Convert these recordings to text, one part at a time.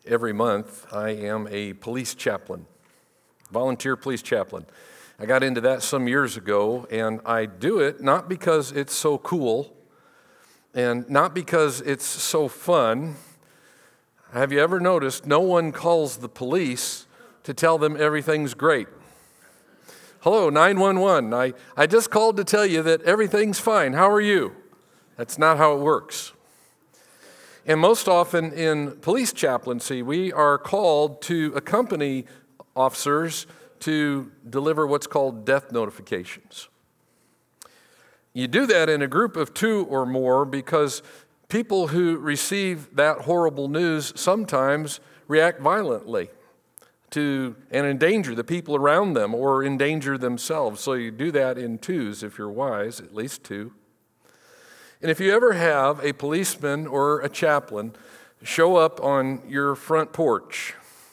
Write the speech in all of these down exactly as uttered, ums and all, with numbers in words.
every month, I am a police chaplain, volunteer police chaplain. I got into that some years ago, and I do it not because it's so cool and not because it's so fun. Have you ever noticed no one calls the police to tell them everything's great? Hello, nine one one. I, I just called to tell you that everything's fine. How are you? That's not how it works. And most often in police chaplaincy, we are called to accompany officers to deliver what's called death notifications. You do that in a group of two or more because people who receive that horrible news sometimes react violently to and endanger the people around them or endanger themselves. So you do that in twos if you're wise, at least two. And if you ever have a policeman or a chaplain show up on your front porch,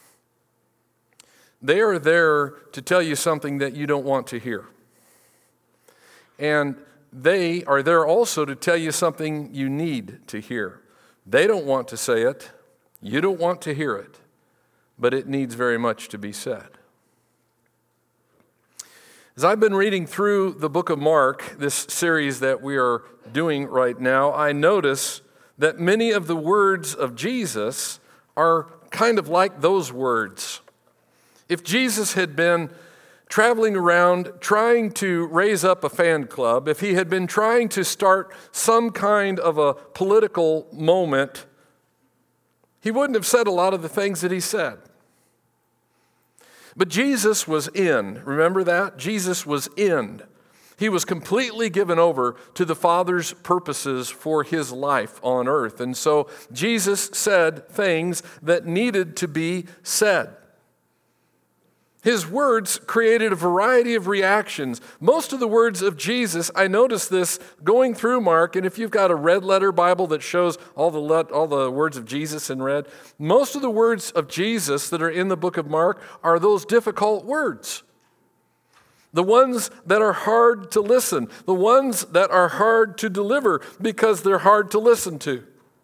they are there to tell you something that you don't want to hear. And they are there also to tell you something you need to hear. They don't want to say it. You don't want to hear it. But it needs very much to be said. As I've been reading through the book of Mark, this series that we are doing right now, I notice that many of the words of Jesus are kind of like those words. If Jesus had been traveling around trying to raise up a fan club, if he had been trying to start some kind of a political moment, he wouldn't have said a lot of the things that he said. But Jesus was in. Remember that? Jesus was in. He was completely given over to the Father's purposes for his life on earth. And so Jesus said things that needed to be said. His words created a variety of reactions. Most of the words of Jesus, I noticed this going through Mark, and if you've got a red letter Bible that shows all the le- all the words of Jesus in red, most of the words of Jesus that are in the book of Mark are those difficult words. The ones that are hard to listen, the ones that are hard to deliver because they're hard to listen to.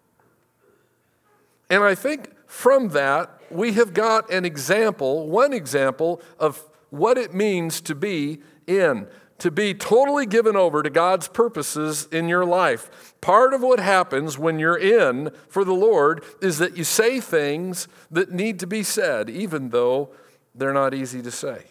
And I think from that, we have got an example, one example of what it means to be in, to be totally given over to God's purposes in your life. Part of what happens when you're in for the Lord is that you say things that need to be said, even though they're not easy to say.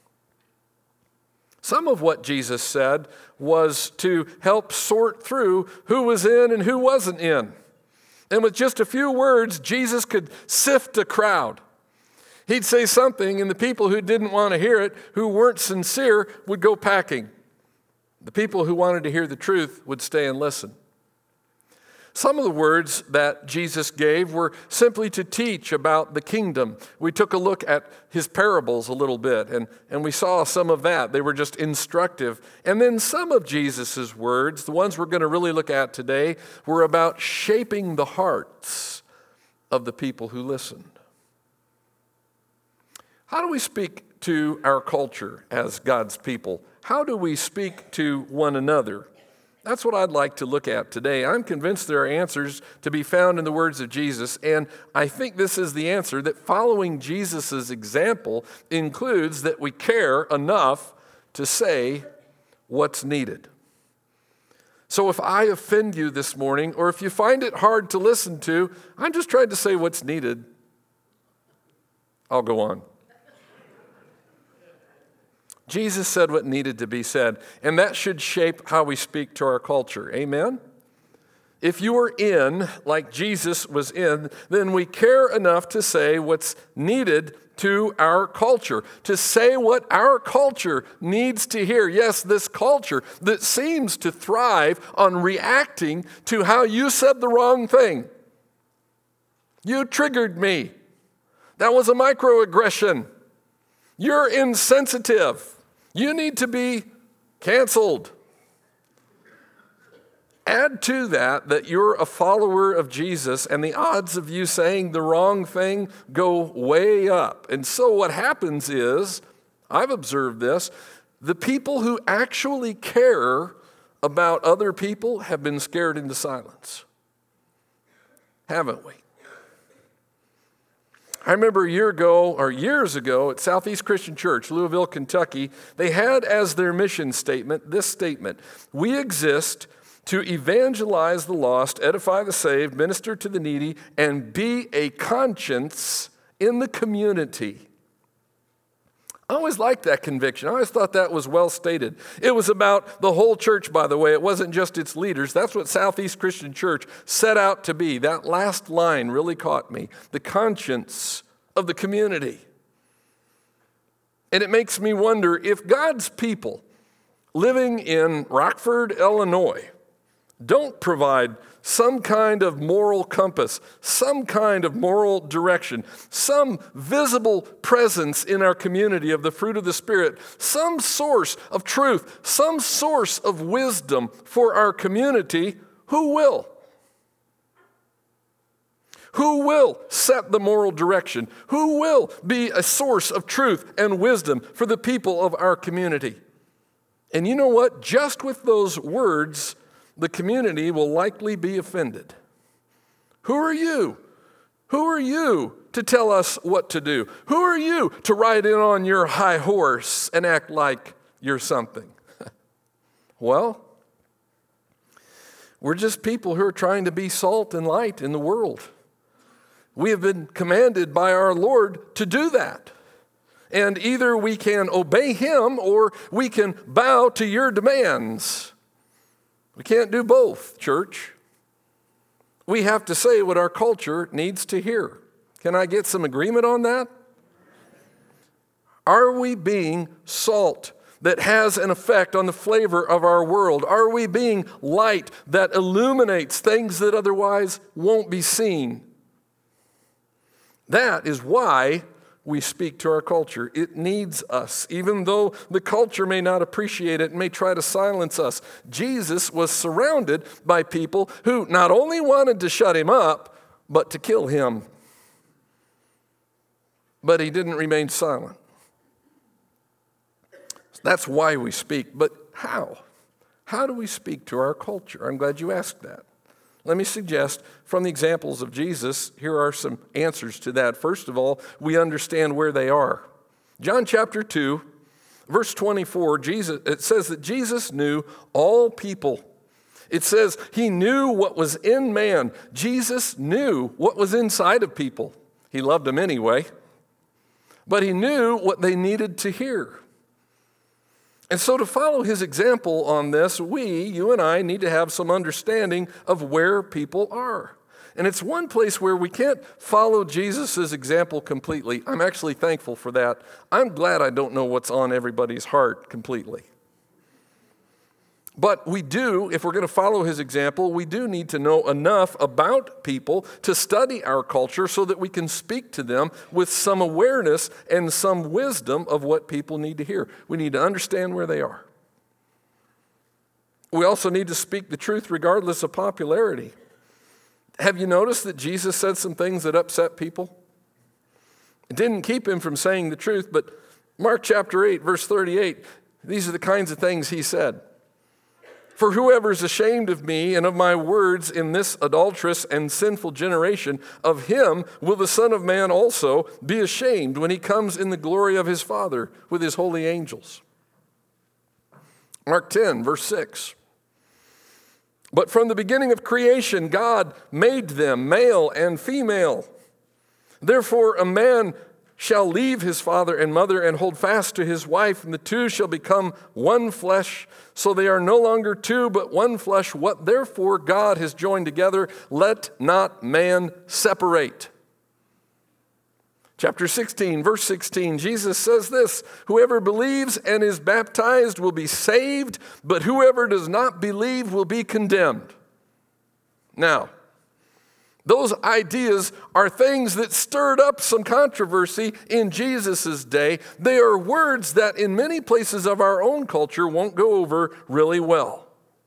Some of what Jesus said was to help sort through who was in and who wasn't in. And with just a few words, Jesus could sift a crowd. He'd say something, and the people who didn't want to hear it, who weren't sincere, would go packing. The people who wanted to hear the truth would stay and listen. Some of the words that Jesus gave were simply to teach about the kingdom. We took a look at his parables a little bit, and, and we saw some of that. They were just instructive. And then some of Jesus' words, the ones we're going to really look at today, were about shaping the hearts of the people who listened. How do we speak to our culture as God's people? How do we speak to one another? That's what I'd like to look at today. I'm convinced there are answers to be found in the words of Jesus, and I think this is the answer, that following Jesus' example includes that we care enough to say what's needed. So if I offend you this morning, or if you find it hard to listen to, I'm just trying to say what's needed. I'll go on. Jesus said what needed to be said, and that should shape how we speak to our culture. Amen? If you are in, like Jesus was in, then we care enough to say what's needed to our culture, to say what our culture needs to hear. Yes, this culture that seems to thrive on reacting to how you said the wrong thing. You triggered me. That was a microaggression. You're insensitive. You need to be canceled. Add to that that you're a follower of Jesus, and the odds of you saying the wrong thing go way up. And so what happens is, I've observed this, the people who actually care about other people have been scared into silence. Haven't we? I remember a year ago, or years ago, at Southeast Christian Church, Louisville, Kentucky, they had as their mission statement this statement: we exist to evangelize the lost, edify the saved, minister to the needy, and be a conscience in the community. I always liked that conviction. I always thought that was well stated. It was about the whole church, by the way. It wasn't just its leaders. That's what Southeast Christian Church set out to be. That last line really caught me. The conscience of the community. And it makes me wonder if God's people living in Rockford, Illinois, don't provide some kind of moral compass, some kind of moral direction, some visible presence in our community of the fruit of the Spirit, some source of truth, some source of wisdom for our community, who will? Who will set the moral direction? Who will be a source of truth and wisdom for the people of our community? And you know what? Just with those words, the community will likely be offended. Who are you? Who are you to tell us what to do? Who are you to ride in on your high horse and act like you're something? Well, we're just people who are trying to be salt and light in the world. We have been commanded by our Lord to do that. And either we can obey Him or we can bow to your demands. We can't do both, church. We have to say what our culture needs to hear. Can I get some agreement on that? Are we being salt that has an effect on the flavor of our world? Are we being light that illuminates things that otherwise won't be seen? That is why we speak to our culture. It needs us, even though the culture may not appreciate it and may try to silence us. Jesus was surrounded by people who not only wanted to shut him up, but to kill him. But he didn't remain silent. That's why we speak. But how? How do we speak to our culture? I'm glad you asked that. Let me suggest from the examples of Jesus, here are some answers to that. First of all, we understand where they are. John chapter two, verse twenty-four, Jesus, it says that Jesus knew all people. It says he knew what was in man. Jesus knew what was inside of people. He loved them anyway, but he knew what they needed to hear. And so to follow his example on this, we, you and I, need to have some understanding of where people are. And it's one place where we can't follow Jesus' example completely. I'm actually thankful for that. I'm glad I don't know what's on everybody's heart completely. But we do, if we're going to follow his example, we do need to know enough about people to study our culture so that we can speak to them with some awareness and some wisdom of what people need to hear. We need to understand where they are. We also need to speak the truth regardless of popularity. Have you noticed that Jesus said some things that upset people? It didn't keep him from saying the truth, but Mark chapter eight, verse thirty-eight, these are the kinds of things he said. For whoever is ashamed of me and of my words in this adulterous and sinful generation, of him will the Son of Man also be ashamed when he comes in the glory of his Father with his holy angels. Mark ten, verse six. But from the beginning of creation, God made them male and female. Therefore, a man shall leave his father and mother and hold fast to his wife, and the two shall become one flesh. So they are no longer two, but one flesh. What therefore God has joined together, let not man separate. Chapter sixteen, verse sixteen, Jesus says this, whoever believes and is baptized will be saved, but whoever does not believe will be condemned. Now, those ideas are things that stirred up some controversy in Jesus' day. They are words that in many places of our own culture won't go over really well.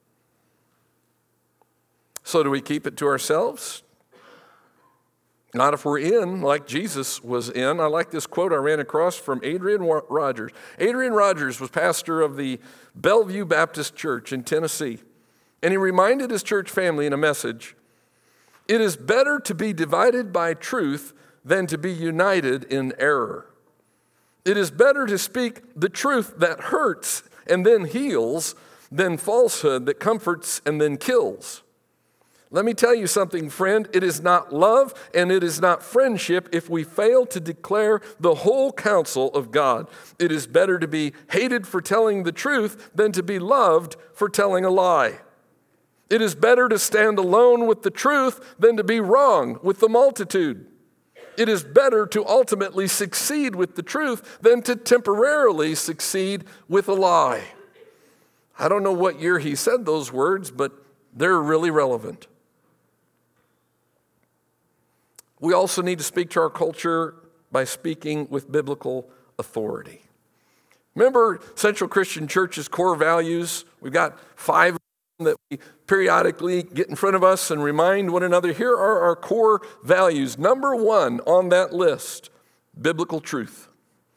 So do we keep it to ourselves? Not if we're in like Jesus was in. I like this quote I ran across from Adrian Rogers. Adrian Rogers was pastor of the Bellevue Baptist Church in Tennessee. And he reminded his church family in a message, it is better to be divided by truth than to be united in error. It is better to speak the truth that hurts and then heals than falsehood that comforts and then kills. Let me tell you something, friend. It is not love and it is not friendship if we fail to declare the whole counsel of God. It is better to be hated for telling the truth than to be loved for telling a lie. It is better to stand alone with the truth than to be wrong with the multitude. It is better to ultimately succeed with the truth than to temporarily succeed with a lie. I don't know what year he said those words, but they're really relevant. We also need to speak to our culture by speaking with biblical authority. Remember Central Christian Church's core values? We've got five that we periodically get in front of us and remind one another. Here are our core values. Number one on that list, biblical truth.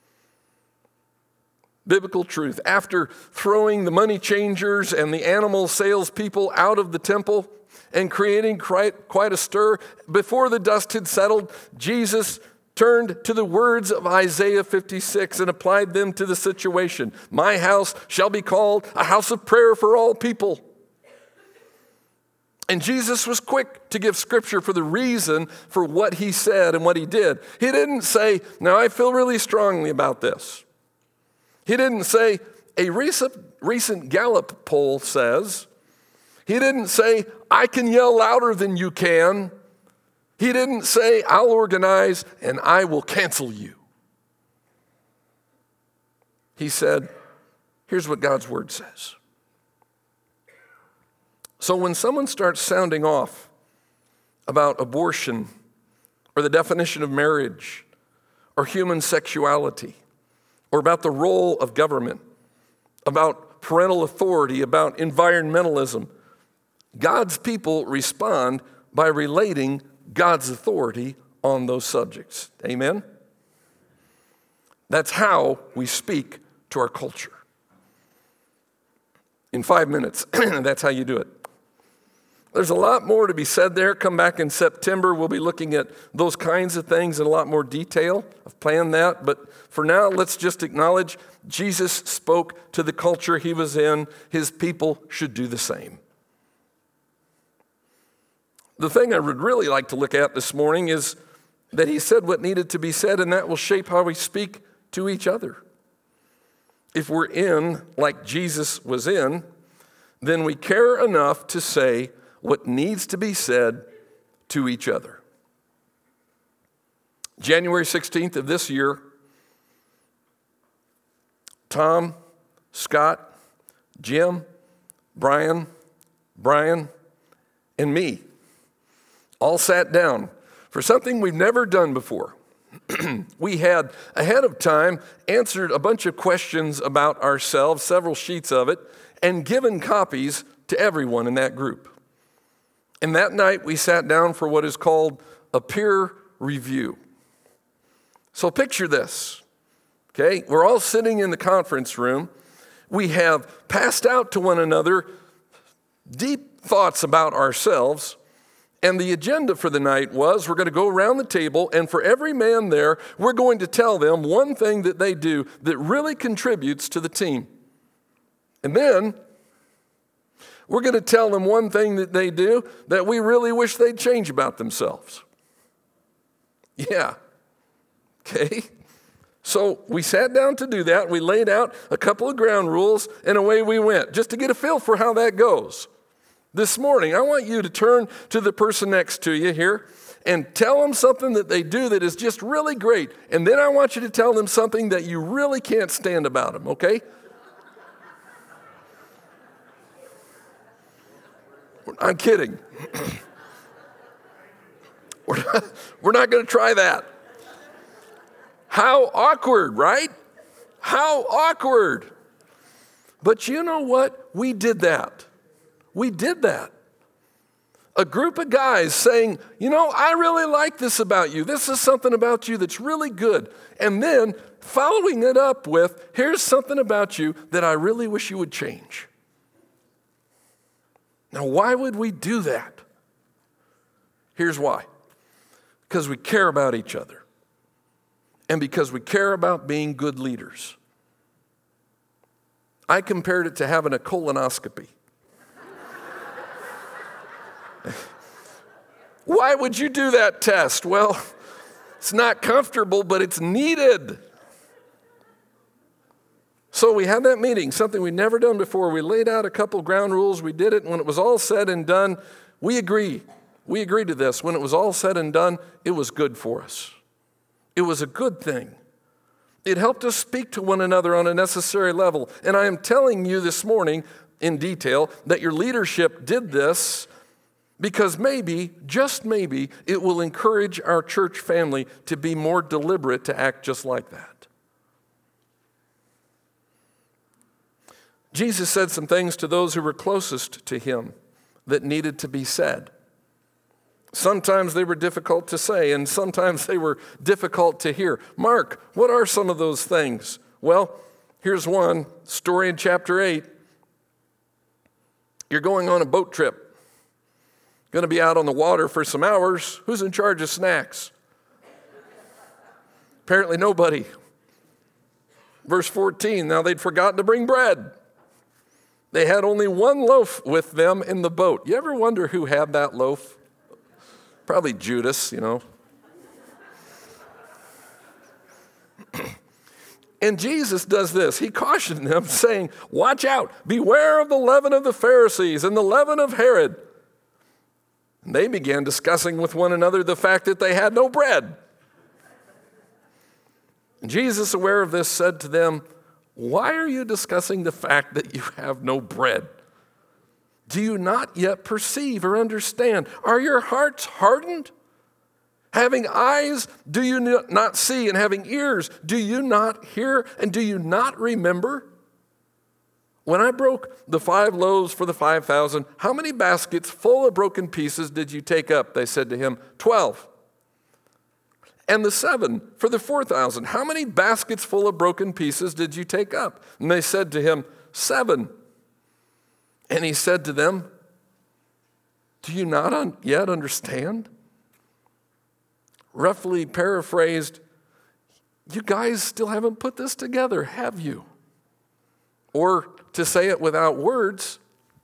Biblical truth. After throwing the money changers and the animal salespeople out of the temple and creating quite, quite a stir, before the dust had settled, Jesus turned to the words of Isaiah fifty-six and applied them to the situation. My house shall be called a house of prayer for all people. And Jesus was quick to give scripture for the reason for what he said and what he did. He didn't say, now I feel really strongly about this. He didn't say, a recent, recent Gallup poll says. He didn't say, I can yell louder than you can. He didn't say, I'll organize and I will cancel you. He said, here's what God's word says. So when someone starts sounding off about abortion or the definition of marriage or human sexuality or about the role of government, about parental authority, about environmentalism, God's people respond by relating God's authority on those subjects. Amen? That's how we speak to our culture. In five minutes, that's how you do it. There's a lot more to be said there. Come back in September. We'll be looking at those kinds of things in a lot more detail. I've planned that. But for now, let's just acknowledge Jesus spoke to the culture he was in. His people should do the same. The thing I would really like to look at this morning is that he said what needed to be said, and that will shape how we speak to each other. If we're in like Jesus was in, then we care enough to say what needs to be said to each other. January sixteenth of this year, Tom, Scott, Jim, Brian, Brian, and me all sat down for something we've never done before. We had, ahead of time, answered a bunch of questions about ourselves, several sheets of it, and given copies to everyone in that group. And that night, we sat down for what is called a peer review. So picture this, okay? We're all sitting in the conference room. We have passed out to one another deep thoughts about ourselves. And the agenda for the night was we're going to go around the table, and for every man there, we're going to tell them one thing that they do that really contributes to the team. And then we're going to tell them one thing that they do that we really wish they'd change about themselves. Yeah. Okay. So we sat down to do that. We laid out a couple of ground rules, and away we went, just to get a feel for how that goes. This morning, I want you to turn to the person next to you here and tell them something that they do that is just really great. And then I want you to tell them something that you really can't stand about them, okay? I'm kidding. We're not, we're not going to try that. How awkward, right? How awkward. But you know what? We did that. We did that. A group of guys saying, you know, I really like this about you. This is something about you that's really good. And then following it up with, here's something about you that I really wish you would change. Now, why would we do that? Here's why. because we care about each other and because we care about being good leaders. I compared it to having a colonoscopy. Why would you do that test? Well, it's not comfortable, but it's needed. So we had that meeting, something we'd never done before. We laid out a couple ground rules. We did it. And when it was all said and done, we agree. We agreed to this. When it was all said and done, it was good for us. It was a good thing. It helped us speak to one another on a necessary level. And I am telling you this morning in detail that your leadership did this because maybe, just maybe, it will encourage our church family to be more deliberate to act just like that. Jesus said some things to those who were closest to him that needed to be said. Sometimes they were difficult to say, and sometimes they were difficult to hear. Mark, what are some of those things? Well, here's one story in chapter eight. You're going on a boat trip. Going to be out on the water for some hours. Who's in charge of snacks? Apparently nobody. Verse fourteen, now they'd forgotten to bring bread. They had only one loaf with them in the boat. You ever wonder who had that loaf? Probably Judas, you know. And Jesus does this. He cautioned them, saying, watch out, beware of the leaven of the Pharisees and the leaven of Herod. And they began discussing with one another the fact that they had no bread. And Jesus, aware of this, said to them, why are you discussing the fact that you have no bread? Do you not yet perceive or understand? Are your hearts hardened? Having eyes, do you not see? And having ears, do you not hear? And do you not remember? When I broke the five loaves for the five thousand, how many baskets full of broken pieces did you take up? They said to him, twelve. And the seven for the four thousand, how many baskets full of broken pieces did you take up? And they said to him, seven. And he said to them, do you not un- yet understand? Roughly paraphrased, you guys still haven't put this together, have you? Or to say it without words,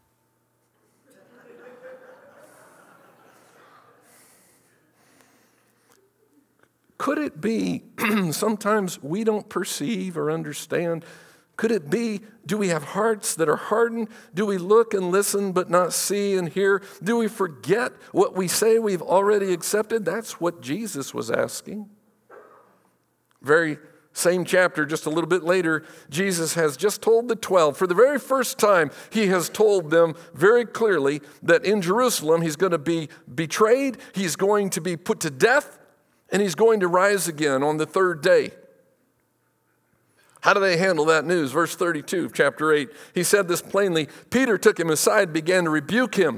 could it be sometimes we don't perceive or understand? Could it be, do we have hearts that are hardened? Do we look and listen but not see and hear? Do we forget what we say we've already accepted? That's what Jesus was asking. Very same chapter, just a little bit later, Jesus has just told the twelve, for the very first time, he has told them very clearly that in Jerusalem, he's going to be betrayed, he's going to be put to death, and he's going to rise again on the third day. How do they handle that news? Verse thirty-two, chapter eight. He said this plainly. Peter took him aside, began to rebuke him.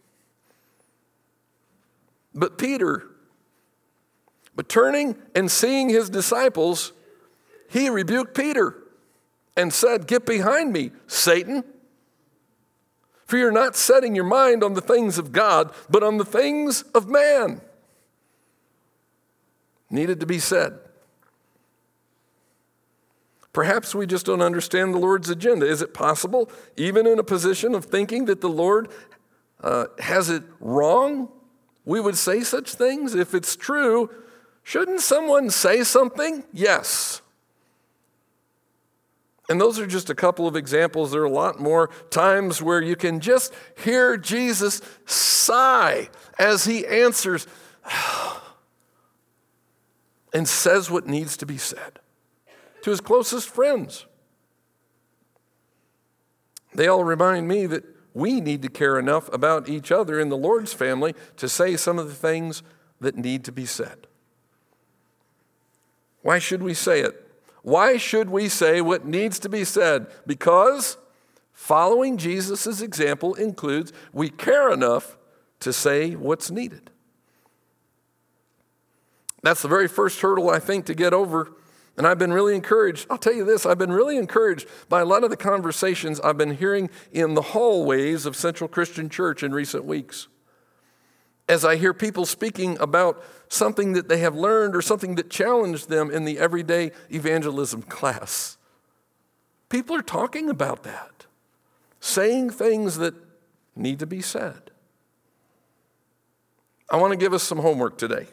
But Peter, but turning and seeing his disciples, he rebuked Peter and said, get behind me, Satan. For you're not setting your mind on the things of God, but on the things of man. Needed to be said. Perhaps we just don't understand the Lord's agenda. Is it possible, even in a position of thinking that the Lord uh, has it wrong, we would say such things? If it's true, shouldn't someone say something? Yes. And those are just a couple of examples. There are a lot more times where you can just hear Jesus sigh as he answers and says what needs to be said to his closest friends. They all remind me that we need to care enough about each other in the Lord's family to say some of the things that need to be said. Why should we say it? Why should we say what needs to be said? Because following Jesus' example includes we care enough to say what's needed. That's the very first hurdle, I think, to get over. And I've been really encouraged. I'll tell you this, I've been really encouraged by a lot of the conversations I've been hearing in the hallways of Central Christian Church in recent weeks. as I hear people speaking about something that they have learned or something that challenged them in the everyday evangelism class. People are talking about that, saying things that need to be said. I want to give us some homework today.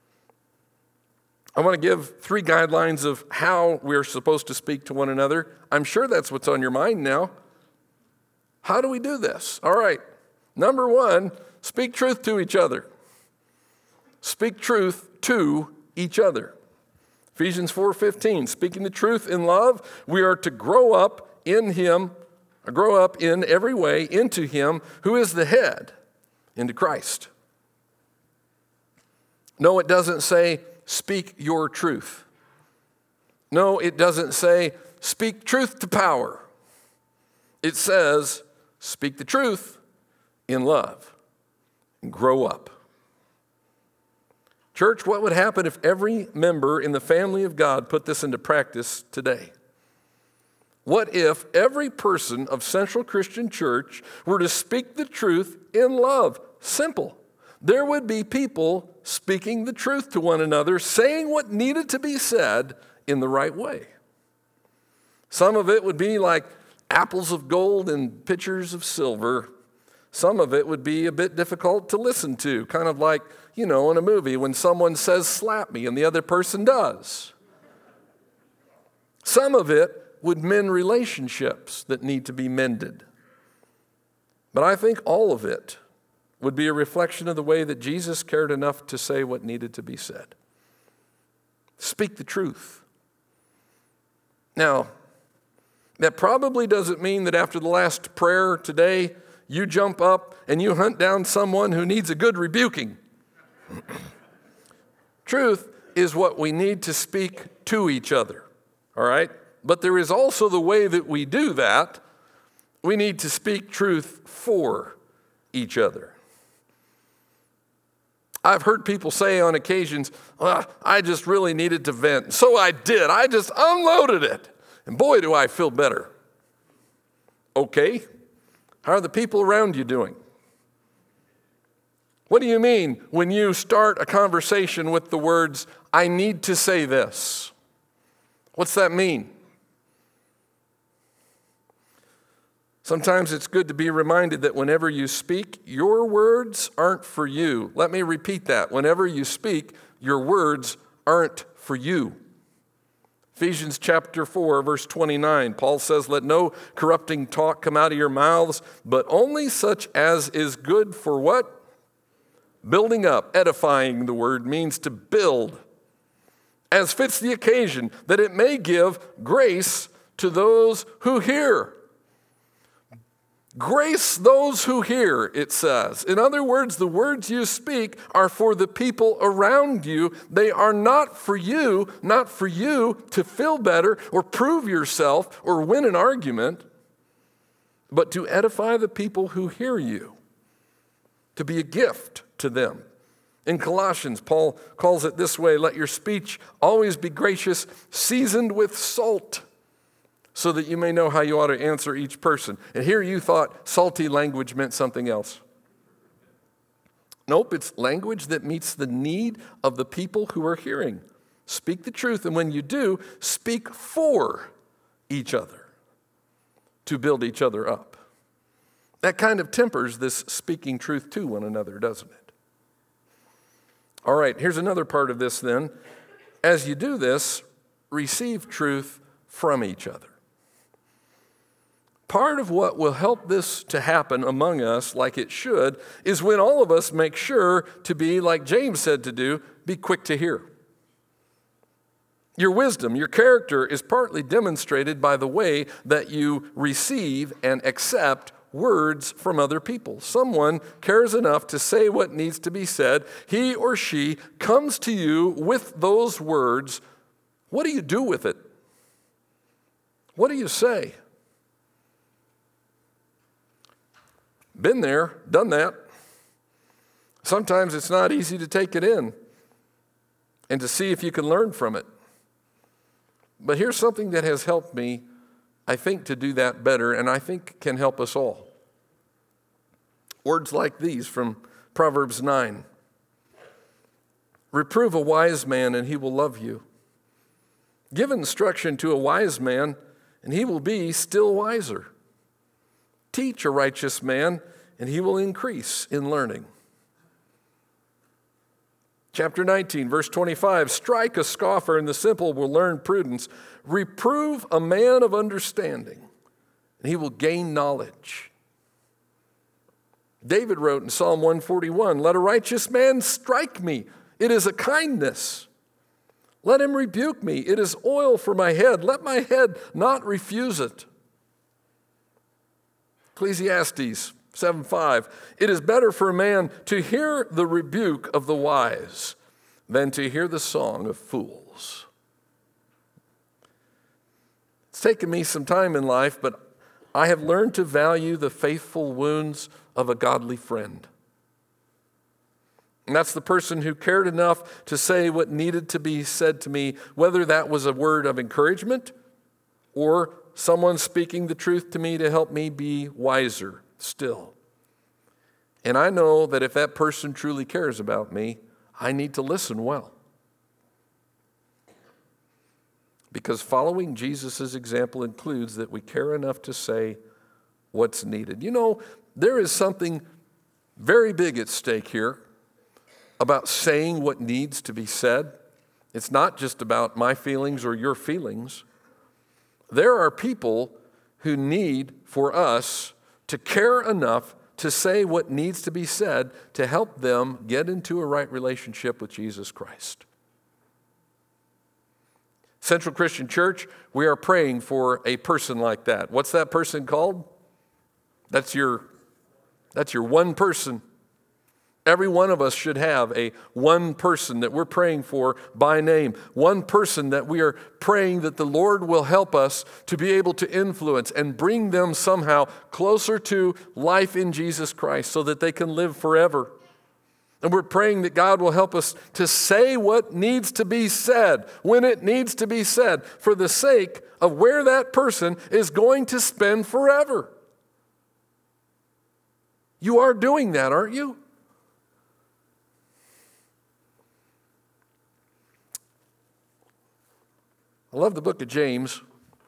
I want to give three guidelines of how we're supposed to speak to one another. I'm sure that's what's on your mind now. How do we do this? All right. Number one, speak truth to each other. Speak truth to each other. Ephesians four fifteen, speaking the truth in love, we are to grow up in him, or grow up in every way into him who is the head, into Christ. No, it doesn't say, speak your truth. No, it doesn't say, speak truth to power. It says, speak the truth in love and grow up. Church, what would happen if every member in the family of God put this into practice today? What if every person of Central Christian Church were to speak the truth in love? Simple. There would be people speaking the truth to one another, saying what needed to be said in the right way. Some of it would be like apples of gold and pitchers of silver. Some of it would be a bit difficult to listen to, kind of like, you know, in a movie when someone says, slap me, and the other person does. Some of it would mend relationships that need to be mended. But I think all of it would be a reflection of the way that Jesus cared enough to say what needed to be said. Speak the truth. Now, that probably doesn't mean that after the last prayer today, you jump up and you hunt down someone who needs a good rebuking. Truth is what we need to speak to each other, all right? But there is also the way that we do that. We need to speak truth for each other. I've heard people say on occasions, well, I just really needed to vent. So I did. I just unloaded it. And boy, do I feel better. Okay. How are the people around you doing? What do you mean when you start a conversation with the words, I need to say this? What's that mean? Sometimes it's good to be reminded that whenever you speak, your words aren't for you. Let me repeat that. Whenever you speak, your words aren't for you. Ephesians chapter four, verse twenty-nine, Paul says, let no corrupting talk come out of your mouths, but only such as is good for what? Building up. Edifying, the word means to build, as fits the occasion, that it may give grace to those who hear. Grace those who hear, it says. In other words, the words you speak are for the people around you. They are not for you, not for you to feel better or prove yourself or win an argument, but to edify the people who hear you, to be a gift to them. In Colossians, Paul calls it this way, let your speech always be gracious, seasoned with salt, so that you may know how you ought to answer each person. And here you thought salty language meant something else. Nope, it's language that meets the need of the people who are hearing. Speak the truth, and when you do, speak for each other to build each other up. That kind of tempers this speaking truth to one another, doesn't it? All right, here's another part of this then. As you do this, receive truth from each other. Part of what will help this to happen among us like it should is when all of us make sure to be, like James said to do, be quick to hear. Your wisdom, your character is partly demonstrated by the way that you receive and accept words from other people. Someone cares enough to say what needs to be said. He or she comes to you with those words. What do you do with it? What do you say? Been there, done that. Sometimes it's not easy to take it in and to see if you can learn from it. But here's something that has helped me, I think, to do that better, and I think can help us all. Words like these from Proverbs nine. Reprove a wise man, and he will love you. Give instruction to a wise man, and he will be still wiser. Teach a righteous man, and he will increase in learning. Chapter nineteen, verse twenty-five, strike a scoffer, and the simple will learn prudence. Reprove a man of understanding, and he will gain knowledge. David wrote in Psalm one forty-one, let a righteous man strike me. It is a kindness. Let him rebuke me. It is oil for my head. Let my head not refuse it. Ecclesiastes seven five, it is better for a man to hear the rebuke of the wise than to hear the song of fools. It's taken me some time in life, but I have learned to value the faithful wounds of a godly friend. And that's the person who cared enough to say what needed to be said to me, whether that was a word of encouragement or someone speaking the truth to me to help me be wiser still. And I know that if that person truly cares about me, I need to listen well. Because following Jesus' example includes that we care enough to say what's needed. You know, there is something very big at stake here about saying what needs to be said. It's not just about my feelings or your feelings. There are people who need for us to care enough to say what needs to be said to help them get into a right relationship with Jesus Christ. Central Christian Church, we are praying for a person like that. What's that person called? That's your, that's your one person. Every one of us should have a one person that we're praying for by name. One person that we are praying that the Lord will help us to be able to influence and bring them somehow closer to life in Jesus Christ so that they can live forever. And we're praying that God will help us to say what needs to be said when it needs to be said for the sake of where that person is going to spend forever. You are doing that, aren't you? I love the book of James.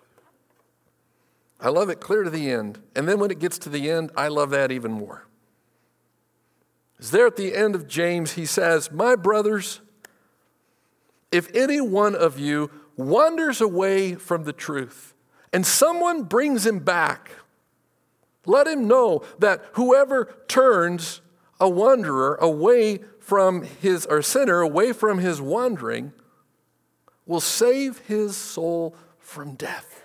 I love it clear to the end. And then when it gets to the end, I love that even more. Because there at the end of James, he says, my brothers, if any one of you wanders away from the truth and someone brings him back, let him know that whoever turns a wanderer away from his, or sinner away from his wandering, will save his soul from death,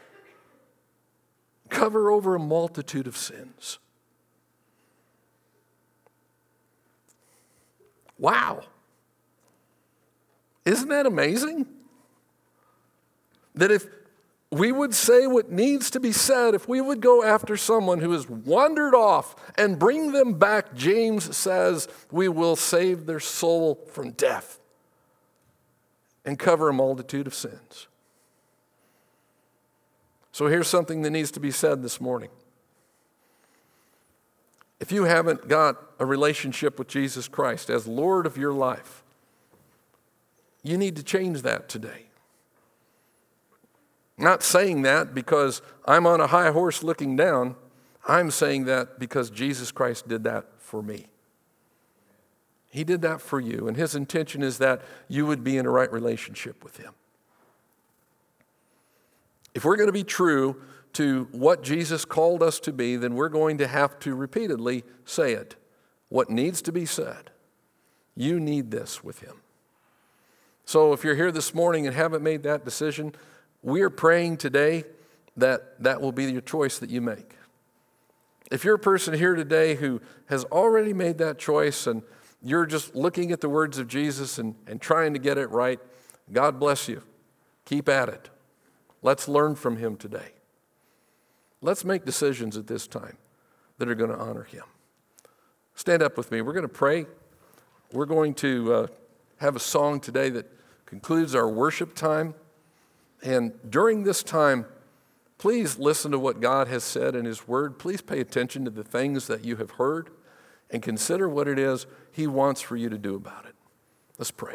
cover over a multitude of sins. Wow. Isn't that amazing? That if we would say what needs to be said, if we would go after someone who has wandered off and bring them back, James says we will save their soul from death and cover a multitude of sins. So here's something that needs to be said this morning. If you haven't got a relationship with Jesus Christ as Lord of your life, you need to change that today. I'm not saying that because I'm on a high horse looking down. I'm saying that because Jesus Christ did that for me. He did that for you, and his intention is that you would be in a right relationship with him. If we're going to be true to what Jesus called us to be, then we're going to have to repeatedly say it. What needs to be said. You need this with him. So if you're here this morning and haven't made that decision, we are praying today that that will be your choice that you make. If you're a person here today who has already made that choice and you're just looking at the words of Jesus and, and trying to get it right, God bless you. Keep at it. Let's learn from him today. Let's make decisions at this time that are going to honor him. Stand up with me. We're going to pray. We're going to uh, have a song today that concludes our worship time. And during this time, please listen to what God has said in his word. Please pay attention to the things that you have heard. and consider what it is he wants for you to do about it. Let's pray.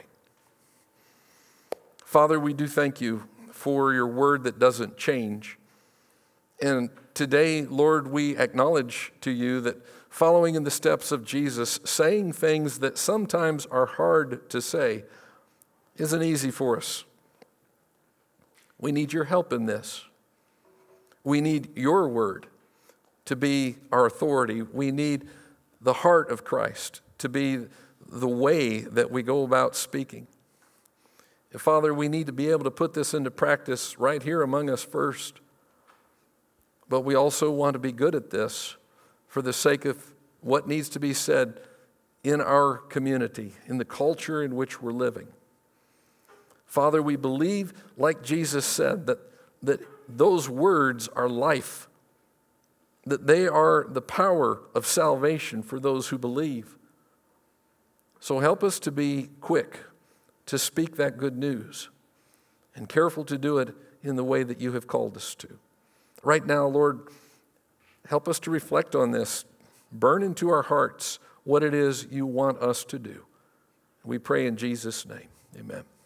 Father, we do thank you for your word that doesn't change. And today, Lord, we acknowledge to you that following in the steps of Jesus, saying things that sometimes are hard to say, isn't easy for us. We need your help in this. We need your word to be our authority. We need the heart of Christ to be the way that we go about speaking. And Father, we need to be able to put this into practice right here among us first. But we also want to be good at this for the sake of what needs to be said in our community, in the culture in which we're living. Father, we believe, like Jesus said, that, that those words are life, that they are the power of salvation for those who believe. So help us to be quick to speak that good news and careful to do it in the way that you have called us to. Right now, Lord, help us to reflect on this. Burn into our hearts what it is you want us to do. We pray in Jesus' name. Amen.